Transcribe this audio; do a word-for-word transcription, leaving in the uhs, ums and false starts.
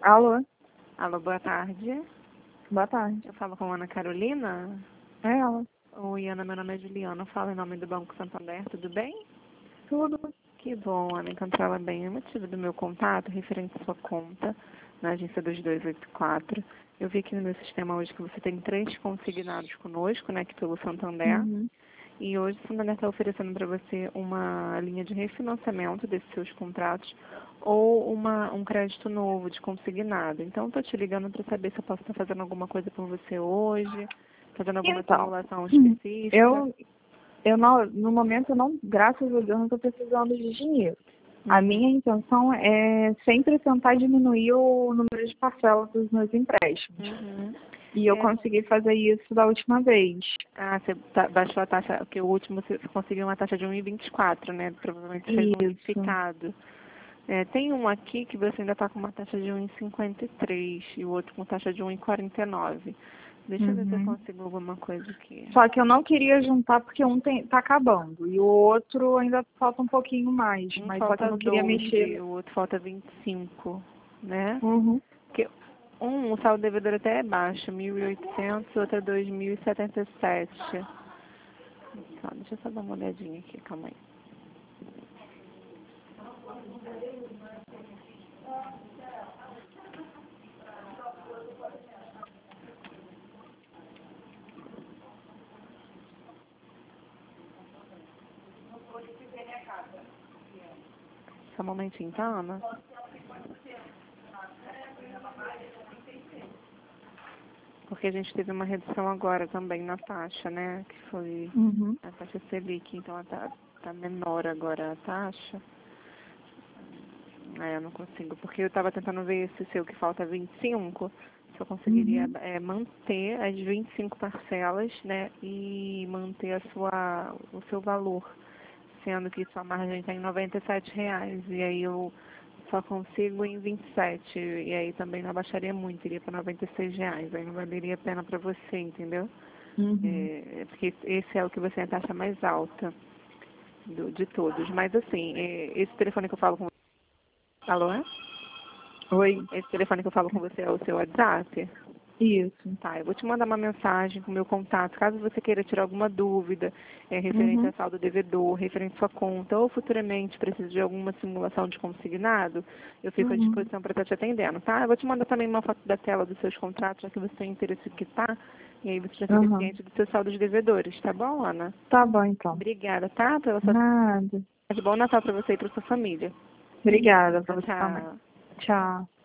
Alô? Alô, boa tarde. Boa tarde. Eu falo com a Ana Carolina. É ela. Oi, Ana, meu nome é Juliana. Eu falo em nome do Banco Santander, tudo bem? Tudo. Que bom, Ana, encontrá-la bem. O motivo do meu contato, referente à sua conta, na agência dois dois oito quatro. Eu vi aqui no meu sistema hoje que você tem três consignados conosco, né, aqui pelo Santander. Uhum. E hoje o Santander está oferecendo para você uma linha de refinanciamento desses seus contratos ou uma, um crédito novo de consignado. Então, estou te ligando para saber se eu posso estar fazendo alguma coisa por você hoje, fazendo alguma Então, simulação específica. eu, eu não, no momento, eu não, graças a Deus, não estou precisando de dinheiro. Uhum. A minha intenção é sempre tentar diminuir o número de parcelas dos meus empréstimos. Uhum. E eu É. consegui fazer isso da última vez. Ah, você tá, baixou a taxa, porque o último você conseguiu uma taxa de um vírgula vinte e quatro, né? Provavelmente você fez um Isso. unificado. É, tem um aqui que você ainda está com uma taxa de um vírgula cinquenta e três e o outro com taxa de um vírgula quarenta e nove. Deixa eu ver se eu Uhum. consigo alguma coisa aqui. Só que eu não queria juntar porque um tem, tá acabando. E o outro ainda falta um pouquinho mais. Um Mas só que eu falta não queria mexer. doze, o outro falta vinte e cinco, né? Uhum. Porque um, o saldo devedor até é baixo, mil e oitocentos, o outro é dois mil e setenta e sete. Só, deixa eu só dar uma olhadinha aqui, calma aí. Só um momentinho, tá, Ana? Porque a gente teve uma redução agora também na taxa, né? Que foi Uhum. a taxa Selic, então tá, tá menor agora a taxa. É, eu não consigo, porque eu estava tentando ver esse seu que falta vinte e cinco, se eu conseguiria Uhum. é, manter as vinte e cinco parcelas, né? E manter a sua, o seu valor, sendo que sua margem está em noventa e sete reais. E aí eu só consigo em vinte e sete, e aí também não abaixaria muito, iria para noventa e seis reais, aí não valeria a pena para você, entendeu? Uhum. É, porque esse é o que você tem a taxa mais alta do, de todos. Mas assim, é, esse telefone que eu falo com você, alô, é? Oi. Esse telefone que eu falo com você é o seu WhatsApp? Isso. Tá, eu vou te mandar uma mensagem com o meu contato, caso você queira tirar alguma dúvida é, referente Uhum. a saldo devedor, referente à sua conta, ou futuramente precisa de alguma simulação de consignado, eu fico à Uhum. disposição para estar te atendendo, tá? Eu vou te mandar também uma foto da tela dos seus contratos, já que você tem interesse em quitar, e aí você já fica Uhum. ciente dos seus saldos devedores, tá bom, Ana? Tá bom, então. Obrigada, tá? Pela sua... Nada. Bom Natal para você e para sua família. Obrigada pra Tchau, você também. tchau. Tchau.